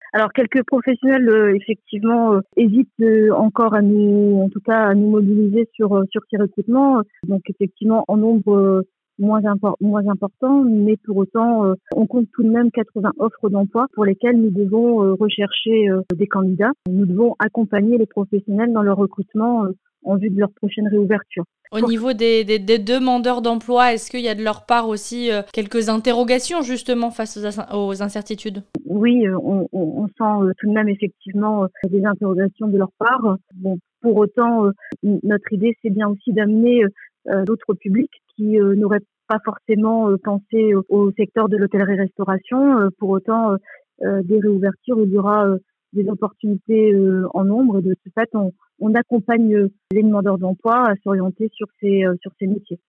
Alors quelques professionnels effectivement hésitent encore à nous, en tout cas à nous mobiliser sur ces recrutements. Donc effectivement en nombre moins important, mais pour autant on compte tout de même 80 offres d'emploi pour lesquelles nous devons rechercher des candidats. Nous devons accompagner les professionnels dans leur recrutement en vue de leur prochaine réouverture. Au niveau des demandeurs d'emploi, est-ce qu'il y a de leur part aussi quelques interrogations justement face aux incertitudes? Oui, on sent tout de même effectivement des interrogations de leur part. Bon, pour autant, notre idée, c'est bien aussi d'amener d'autres publics qui n'auraient pas forcément pensé au secteur de l'hôtellerie-restauration. Pour autant, des réouvertures, il y aura des opportunités en nombre. Et de ce fait, on accompagne les demandeurs d'emploi à s'orienter sur ces métiers.